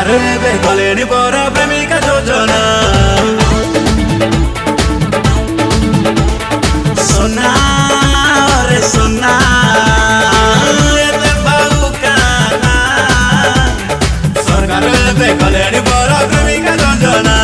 सरकार ଏବେ କଲେଣି ପର ପ୍ରେମିକା ଯୋଜନା सोना रे सोना एते बाउकाना सरकार ଏବେ କଲେଣି ପର ପ୍ରେମିକା ଯୋଜନା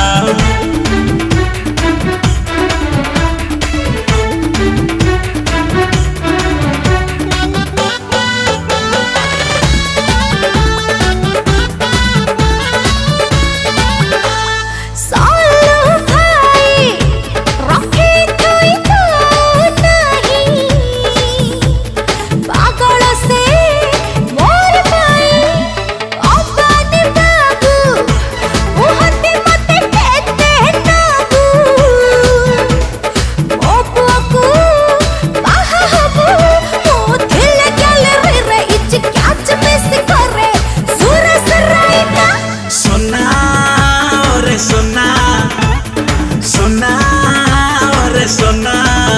सोना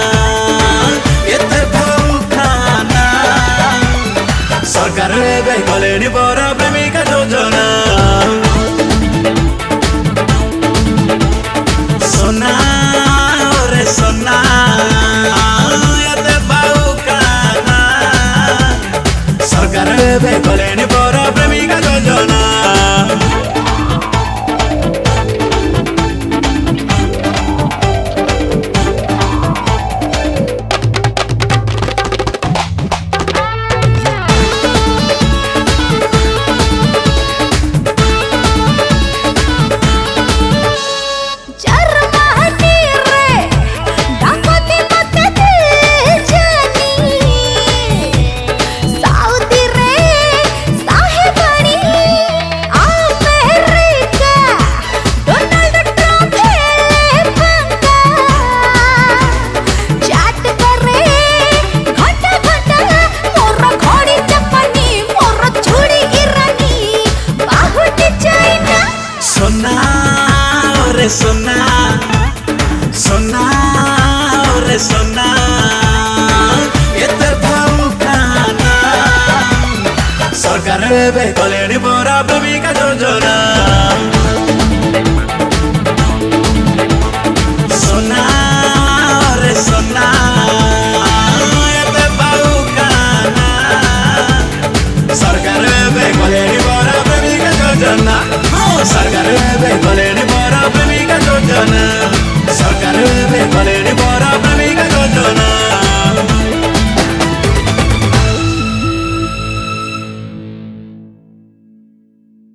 एते भावुकाना सरकार ଏବେ କଲେଣି ପର ପ୍ରେମିକା ଯୋଜନା सोना रे सोना एते भावुकाना सरकार ଏବେ କଲେଣି ପର ପ୍ରେମିକା ଯୋଜନା सोना सोना रे सोना एते भावुकाना सरकार ଏବେ କଲେଣି ପର ପ୍ରେମିକା ଯୋଜନା।